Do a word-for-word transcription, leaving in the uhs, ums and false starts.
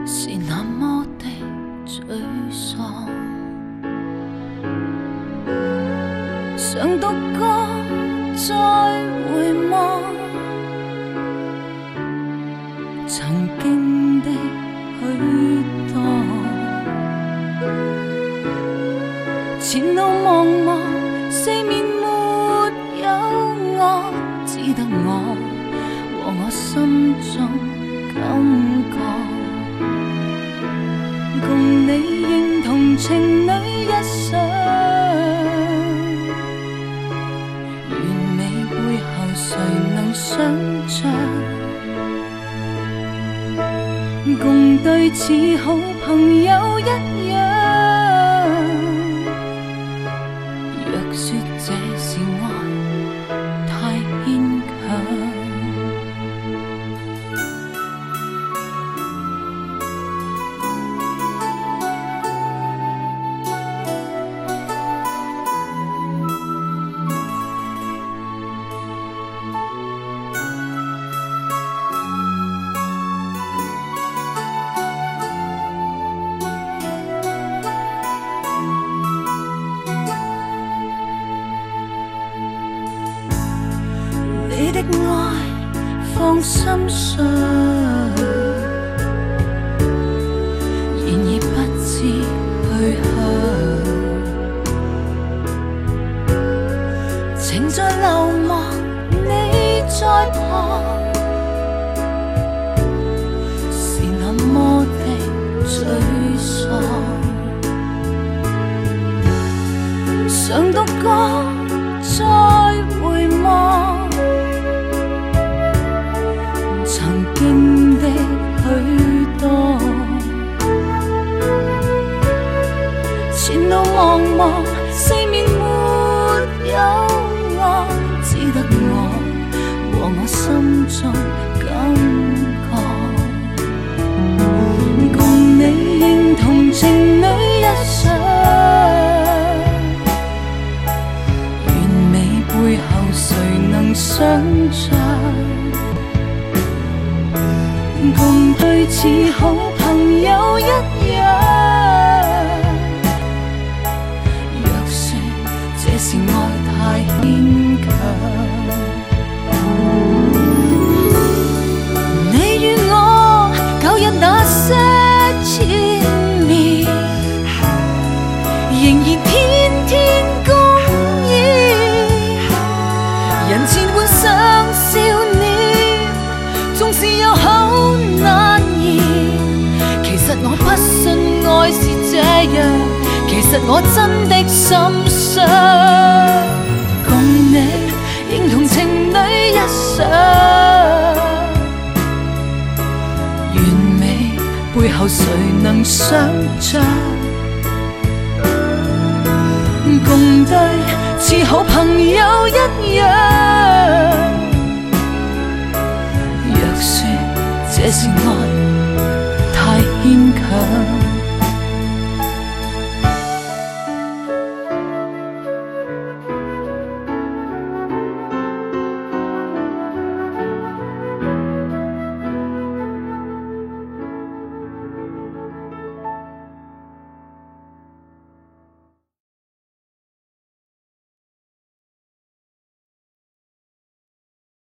是那麼的沮喪。想獨個再回望曾經的許多，前路茫茫，四面沒有我，只得我和我心中感覺，共你認同情侶一生，完美背後誰能想像，共對似好朋友一樣，若說這是愛太牽強。你的愛放心上，然而不知去向，情在流亡，你在旁，是那麼的沮喪。想獨個再回望曾經的許多，前路茫茫，四面沒有我，只得我和我心中感覺，共你認同情侶一生，完美背後誰能想像，共對似好朋友一樣，若說這是愛太牽強，你與我舊日那些纏綿，仍然天天公演，人前換上笑臉，縱是有口難言，其實我不信愛是這樣，其實我真的心傷，共你認同情侶一生，完美背後誰能想像，共對似好朋友一樣，若說這是愛